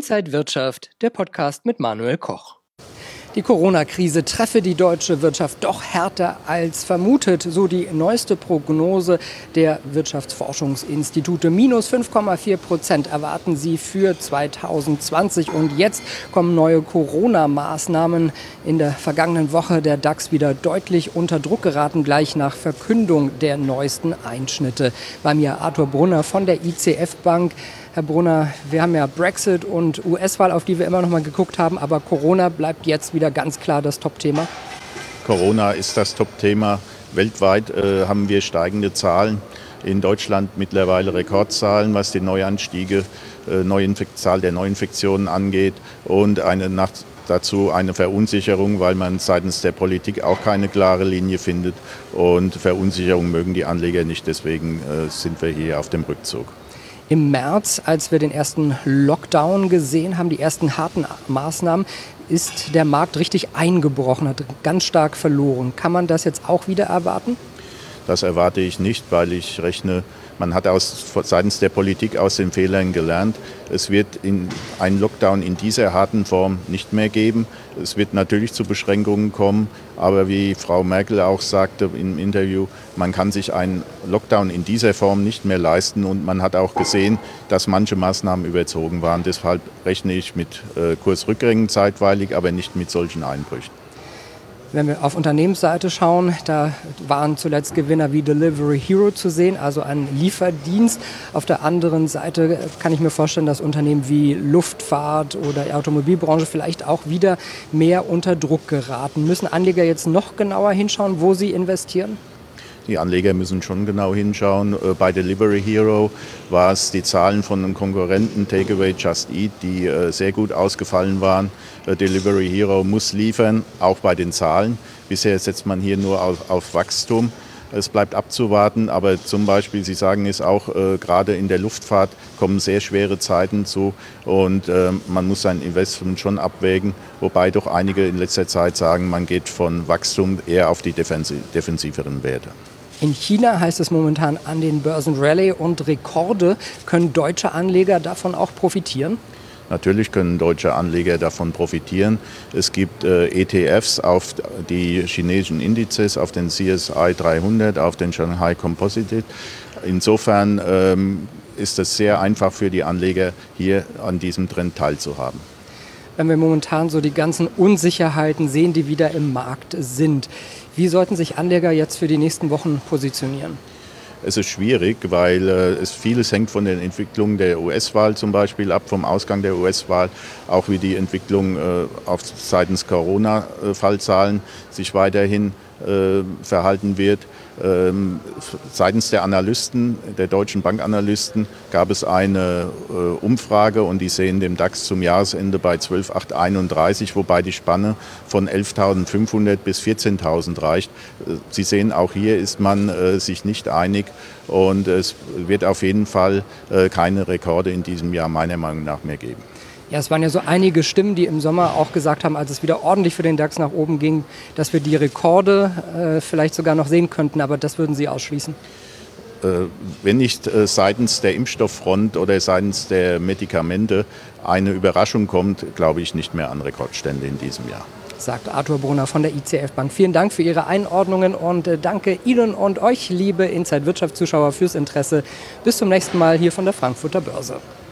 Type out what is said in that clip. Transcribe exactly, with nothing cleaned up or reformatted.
Inside Wirtschaft, der Podcast mit Manuel Koch. Die Corona-Krise treffe die deutsche Wirtschaft doch härter als vermutet, so die neueste Prognose der Wirtschaftsforschungsinstitute. Minus fünf Komma vier Prozent erwarten sie für zwanzig zwanzig. Und jetzt kommen neue Corona-Maßnahmen. In der vergangenen Woche der DAX wieder deutlich unter Druck geraten, gleich nach Verkündung der neuesten Einschnitte. Bei mir Arthur Brunner von der I C F Bank. Herr Brunner, wir haben ja Brexit und U S-Wahl, auf die wir immer noch mal geguckt haben, aber Corona bleibt jetzt wieder ganz klar das Top-Thema. Corona ist das Top-Thema. Weltweit äh, haben wir steigende Zahlen. In Deutschland mittlerweile Rekordzahlen, was die Neuanstiege, äh, Neuinfekt- Zahl der Neuinfektionen angeht und eine nach dazu eine Verunsicherung, weil man seitens der Politik auch keine klare Linie findet. Und Verunsicherung mögen die Anleger nicht, deswegen äh, sind wir hier auf dem Rückzug. Im März, als wir den ersten Lockdown gesehen haben, die ersten harten Maßnahmen, ist der Markt richtig eingebrochen, hat ganz stark verloren. Kann man das jetzt auch wieder erwarten? Das erwarte ich nicht, weil ich rechne, man hat aus, seitens der Politik aus den Fehlern gelernt. Es wird in, einen Lockdown in dieser harten Form nicht mehr geben. Es wird natürlich zu Beschränkungen kommen, aber wie Frau Merkel auch sagte im Interview, man kann sich einen Lockdown in dieser Form nicht mehr leisten und man hat auch gesehen, dass manche Maßnahmen überzogen waren. Deshalb rechne ich mit äh, Kursrückgängen zeitweilig, aber nicht mit solchen Einbrüchen. Wenn wir auf Unternehmensseite schauen, da waren zuletzt Gewinner wie Delivery Hero zu sehen, also ein Lieferdienst. Auf der anderen Seite kann ich mir vorstellen, dass Unternehmen wie Luftfahrt oder die Automobilbranche vielleicht auch wieder mehr unter Druck geraten. Müssen Anleger jetzt noch genauer hinschauen, wo sie investieren? Die Anleger müssen schon genau hinschauen. Bei Delivery Hero war es die Zahlen von einem Konkurrenten, Takeaway Just Eat, die sehr gut ausgefallen waren. Delivery Hero muss liefern, auch bei den Zahlen. Bisher setzt man hier nur auf, auf Wachstum. Es bleibt abzuwarten, aber zum Beispiel, Sie sagen es auch, äh, gerade in der Luftfahrt kommen sehr schwere Zeiten zu und äh, man muss sein Investment schon abwägen, wobei doch einige in letzter Zeit sagen, man geht von Wachstum eher auf die defensi- defensiveren Werte. In China heißt es momentan an den Börsen Rallye und Rekorde. Können deutsche Anleger davon auch profitieren? Natürlich können deutsche Anleger davon profitieren. Es gibt äh, E T Fs auf die chinesischen Indizes, auf den C S I dreihundert, auf den Shanghai Composite. Insofern ähm, ist es sehr einfach für die Anleger, hier an diesem Trend teilzuhaben. Wenn wir momentan so die ganzen Unsicherheiten sehen, die wieder im Markt sind, wie sollten sich Anleger jetzt für die nächsten Wochen positionieren? Es ist schwierig, weil äh, es vieles hängt von den Entwicklungen der U S-Wahl zum Beispiel ab, vom Ausgang der U S-Wahl, auch wie die Entwicklung äh, auf seitens Corona-Fallzahlen sich weiterhin äh, verhalten wird. Ähm, seitens der Analysten, der deutschen Bankanalysten, gab es eine äh, Umfrage und die sehen den DAX zum Jahresende bei zwölf Komma achthunderteinunddreißig, wobei die Spanne von elftausendfünfhundert bis vierzehntausend reicht. Sie sehen, auch hier ist man äh, sich nicht einig und es wird auf jeden Fall äh, keine Rekorde in diesem Jahr meiner Meinung nach mehr geben. Ja, es waren ja so einige Stimmen, die im Sommer auch gesagt haben, als es wieder ordentlich für den DAX nach oben ging, dass wir die Rekorde äh, vielleicht sogar noch sehen könnten, aber das würden Sie ausschließen? Äh, wenn nicht äh, seitens der Impfstofffront oder seitens der Medikamente eine Überraschung kommt, glaube ich nicht mehr an Rekordstände in diesem Jahr. Sagt Arthur Brunner von der I C F Bank. Vielen Dank für Ihre Einordnungen und äh, danke Ihnen und euch, liebe Inside Wirtschaftszuschauer, fürs Interesse. Bis zum nächsten Mal hier von der Frankfurter Börse.